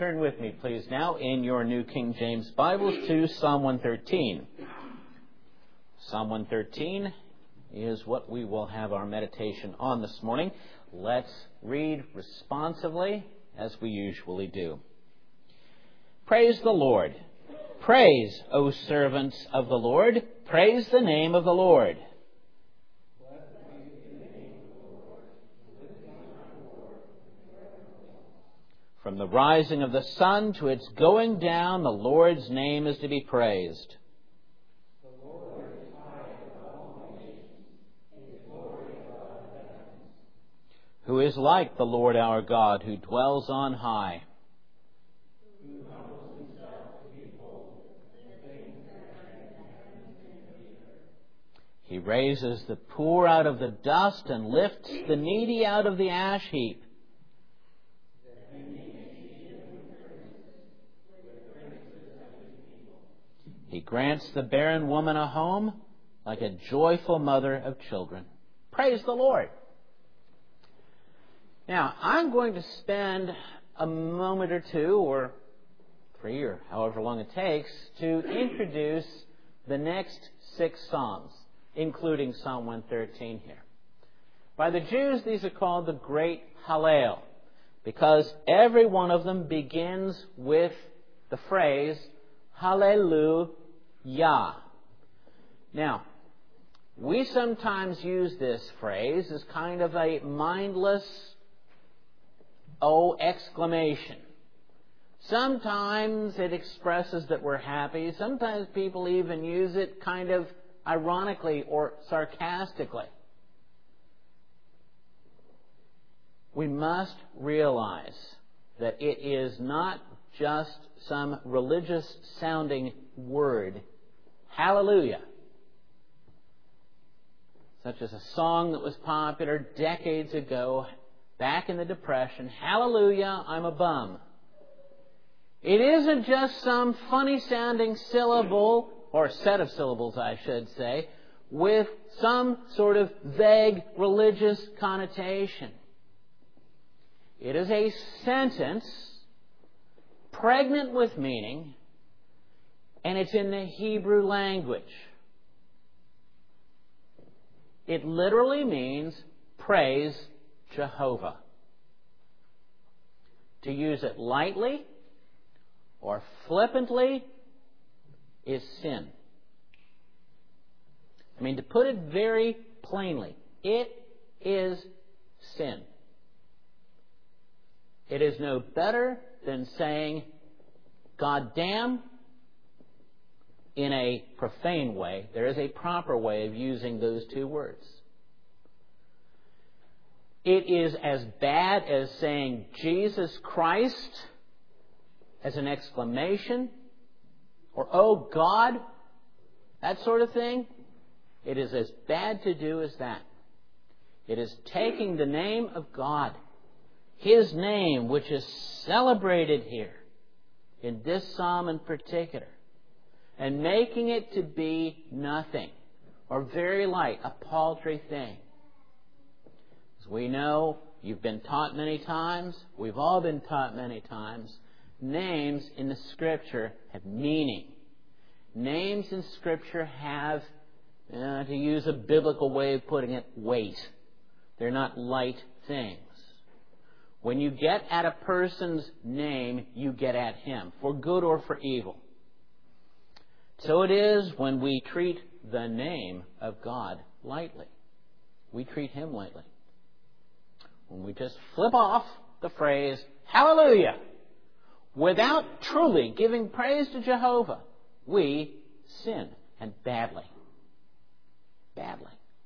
Turn with me, please, now in your New King James Bibles to Psalm 113. Psalm 113 is what we will have our meditation on this morning. Let's read responsively as we usually do. Praise the Lord. Praise, O servants of the Lord. Praise the name of the Lord. From the rising of the sun to its going down, the Lord's name is to be praised. The Lord is high above all nations, His glory above the heavens. Who is like the Lord our God, who dwells on high? Who humbles himself to behold the things that are in heaven and in the earth. He raises the poor out of the dust and lifts the needy out of the ash heap. He grants the barren woman a home like a joyful mother of children. Praise the Lord. Now, I'm going to spend a moment or two, or 3, or however long it takes, to introduce the next 6 Psalms, including Psalm 113 here. By the Jews, these are called the Great Hallel, because every one of them begins with the phrase, Hallelujah. Now, we sometimes use this phrase as kind of a mindless exclamation. Sometimes it expresses that we're happy. Sometimes people even use it kind of ironically or sarcastically. We must realize that it is not just some religious-sounding word. Hallelujah. Such as a song that was popular decades ago, back in the Depression, Hallelujah, I'm a bum. It isn't just some funny-sounding syllable, or set of syllables, I should say, with some sort of vague religious connotation. It is a sentence pregnant with meaning, and it's in the Hebrew language. It literally means praise Jehovah. To use it lightly or flippantly is sin. I mean, to put it very plainly, it is sin. It is no better than saying, God damn, in a profane way. There is a proper way of using those 2 words. It is as bad as saying Jesus Christ as an exclamation, or oh God, that sort of thing. It is as bad to do as that. It is taking the name of God, His name, which is celebrated here in this psalm in particular, and making it to be nothing or very light, a paltry thing. As we know, you've been taught many times, we've all been taught many times, names in the Scripture have meaning. Names in Scripture have, to use a biblical way of putting it, weight. They're not light things. When you get at a person's name, you get at him, for good or for evil. So it is when we treat the name of God lightly. We treat Him lightly. When we just flip off the phrase, Hallelujah, without truly giving praise to Jehovah, we sin, and badly. Badly.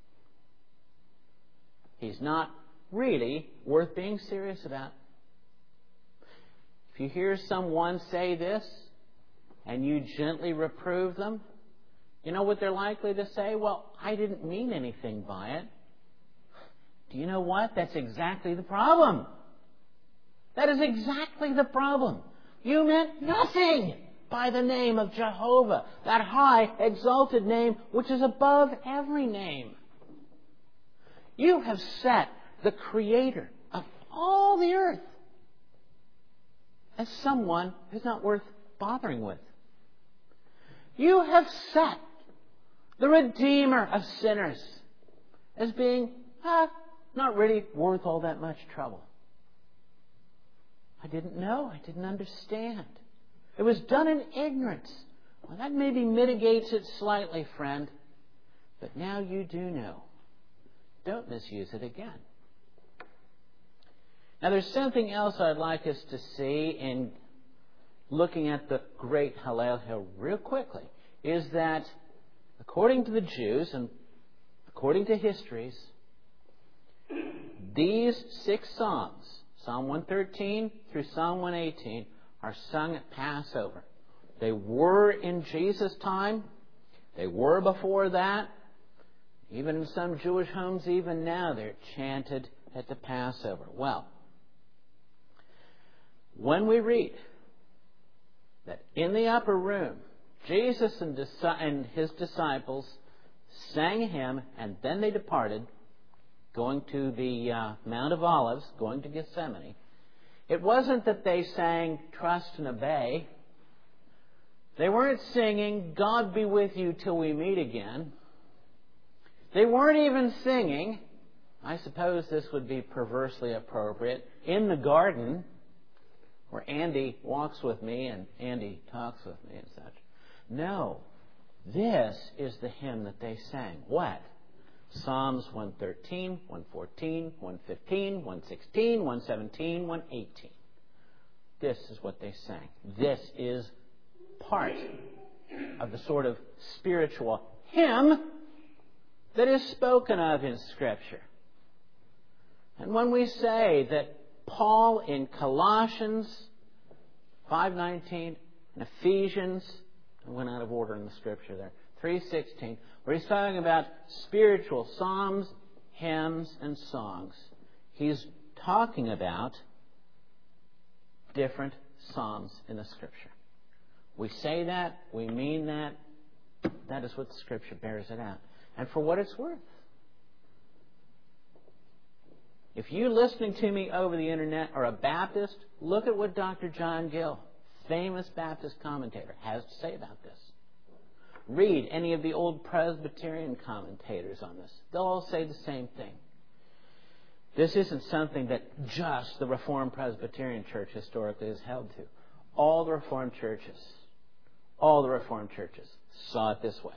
He's not really worth being serious about. If you hear someone say this, and you gently reprove them, you know what they're likely to say? Well, I didn't mean anything by it. Do you know what? That's exactly the problem. That is exactly the problem. You meant nothing by the name of Jehovah, that high, exalted name which is above every name. You have set the Creator of all the earth as someone who's not worth bothering with. You have set the Redeemer of sinners as being not really worth all that much trouble. I didn't know. I didn't understand. It was done in ignorance. Well, that maybe mitigates it slightly, friend. But now you do know. Don't misuse it again. Now, there's something else I'd like us to see in looking at the great Hallel real quickly, is that according to the Jews and according to histories, these 6 Psalms, Psalm 113 through Psalm 118, are sung at Passover. They were in Jesus' time. They were before that. Even in some Jewish homes, even now, they're chanted at the Passover. Well, when we read that in the upper room, Jesus and his disciples sang a hymn, and then they departed, going to the Mount of Olives, going to Gethsemane. It wasn't that they sang "Trust and Obey." They weren't singing "God be with you till we meet again." They weren't even singing, I suppose this would be perversely appropriate, "In the Garden," where Andy walks with me and Andy talks with me and such. No, this is the hymn that they sang. What? Psalms 113, 114, 115, 116, 117, 118. This is what they sang. This is part of the sort of spiritual hymn that is spoken of in Scripture. And when we say that Paul in Colossians 5:19 and Ephesians, I went out of order in the Scripture there, 3:16, where he's talking about spiritual psalms, hymns, and songs, he's talking about different psalms in the Scripture. We say that, we mean that. That is what the Scripture bears it out. And for what it's worth. If you listening to me over the internet are a Baptist, look at what Dr. John Gill, famous Baptist commentator, has to say about this. Read any of the old Presbyterian commentators on this. They'll all say the same thing. This isn't something that just the Reformed Presbyterian Church historically has held to. All the Reformed churches saw it this way.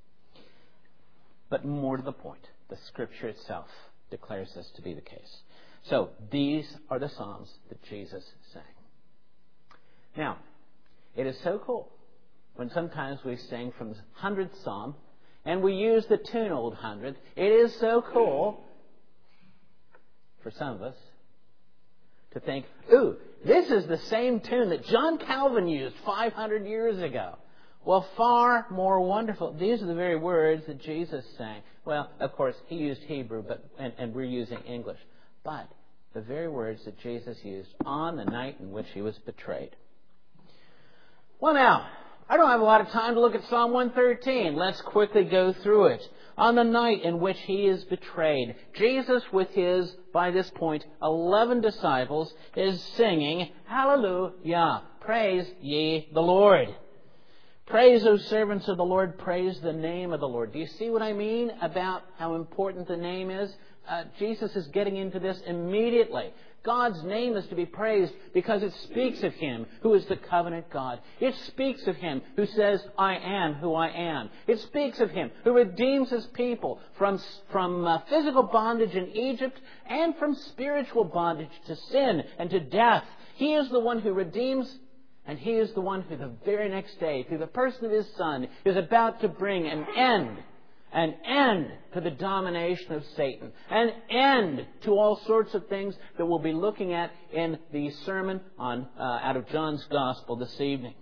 But more to the point, the Scripture itself declares this to be the case. So, these are the Psalms that Jesus sang. Now, it is so cool when sometimes we sing from the 100th Psalm and we use the tune Old 100. It is so cool for some of us to think, ooh, this is the same tune that John Calvin used 500 years ago. Well, far more wonderful. These are the very words that Jesus sang. Well, of course, he used Hebrew, and we're using English. But the very words that Jesus used on the night in which he was betrayed. Well, now, I don't have a lot of time to look at Psalm 113. Let's quickly go through it. On the night in which he is betrayed, Jesus with his, by this point, 11 disciples is singing, "Hallelujah, praise ye the Lord. Praise, O servants of the Lord, praise the name of the Lord." Do you see what I mean about how important the name is? Jesus is getting into this immediately. God's name is to be praised because it speaks of Him who is the covenant God. It speaks of Him who says, "I am who I am." It speaks of Him who redeems His people from physical bondage in Egypt and from spiritual bondage to sin and to death. He is the one who redeems, and He is the one who the very next day, through the person of His Son, is about to bring an end to the domination of Satan, an end to all sorts of things that we'll be looking at in the sermon out of John's Gospel this evening.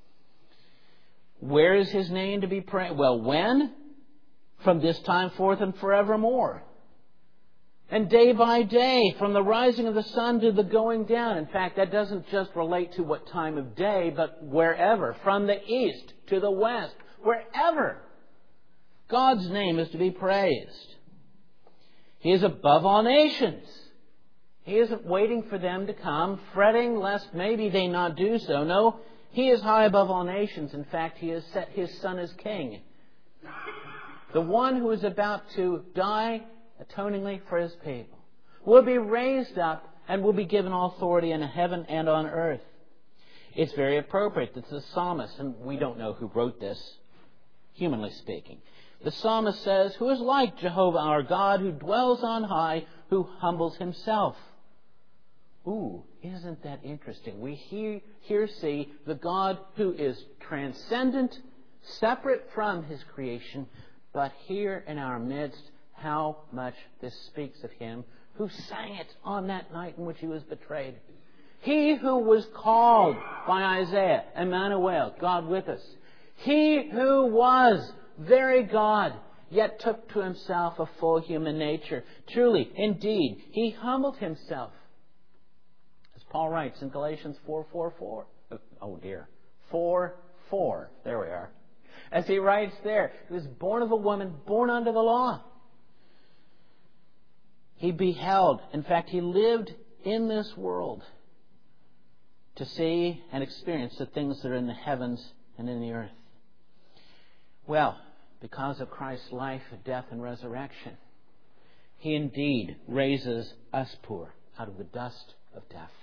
Where is His name to be praised? Well, when? From this time forth and forevermore. And day by day, from the rising of the sun to the going down. In fact, that doesn't just relate to what time of day, but wherever. From the east to the west. Wherever. God's name is to be praised. He is above all nations. He isn't waiting for them to come, fretting lest maybe they not do so. No, He is high above all nations. In fact, He has set His Son as King. The one who is about to die atoningly for His people will be raised up and will be given all authority in heaven and on earth. It's very appropriate that the psalmist, and we don't know who wrote this, humanly speaking. The psalmist says, "Who is like Jehovah our God, who dwells on high, who humbles Himself?" Ooh, isn't that interesting? We here see the God who is transcendent, separate from His creation, but here in our midst, how much this speaks of Him who sang it on that night in which He was betrayed. He who was called by Isaiah, Emmanuel, God with us. He who was very God, yet took to Himself a full human nature. Truly, indeed, He humbled Himself. As Paul writes in Galatians 4:4. Oh dear. 4:4. There we are. As he writes there, He was born of a woman, born under the law. He beheld, in fact, He lived in this world to see and experience the things that are in the heavens and in the earth. Well, because of Christ's life, death, and resurrection, He indeed raises us poor out of the dust of death.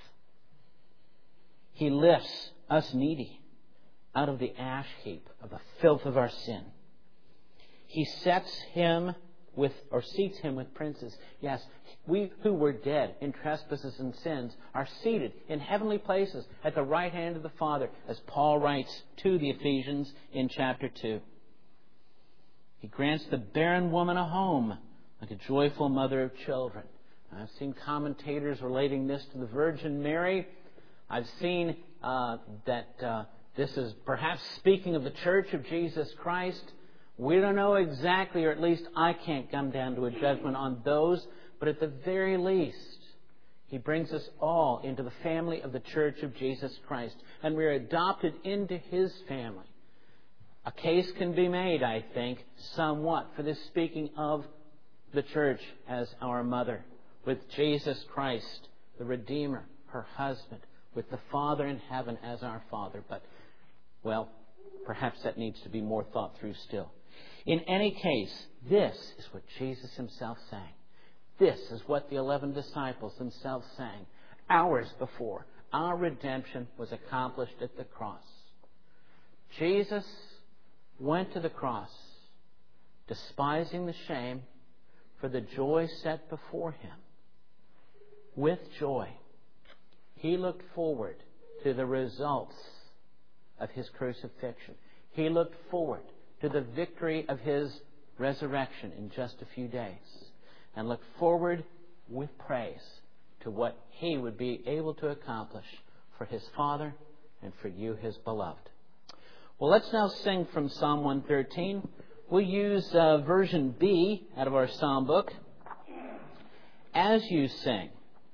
He lifts us needy out of the ash heap of the filth of our sin. He seats him with princes. Yes, we who were dead in trespasses and sins are seated in heavenly places at the right hand of the Father, as Paul writes to the Ephesians in chapter 2. He grants the barren woman a home, like a joyful mother of children. I've seen commentators relating this to the Virgin Mary. I've seen that this is perhaps speaking of the Church of Jesus Christ. We don't know exactly, or at least I can't come down to a judgment on those, but at the very least, He brings us all into the family of the Church of Jesus Christ, and we are adopted into His family. A case can be made, I think, somewhat for this speaking of the Church as our mother, with Jesus Christ, the Redeemer, her husband, with the Father in heaven as our Father. But, well, perhaps that needs to be more thought through still. In any case, this is what Jesus Himself sang. This is what the 11 disciples themselves sang hours before our redemption was accomplished at the cross. Jesus went to the cross, despising the shame, for the joy set before Him. With joy, He looked forward to the results of His crucifixion. He looked forward to the victory of His resurrection in just a few days, and looked forward with praise to what He would be able to accomplish for His Father and for you, His beloved. Well, let's now sing from Psalm 113. We'll use version B out of our psalm book. As you sing,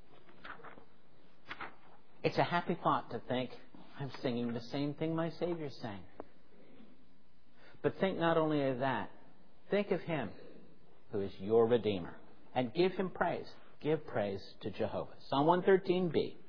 it's a happy thought to think, I'm singing the same thing my Savior sang. But think not only of that, think of Him who is your Redeemer, and give Him praise. Give praise to Jehovah. Psalm 113b.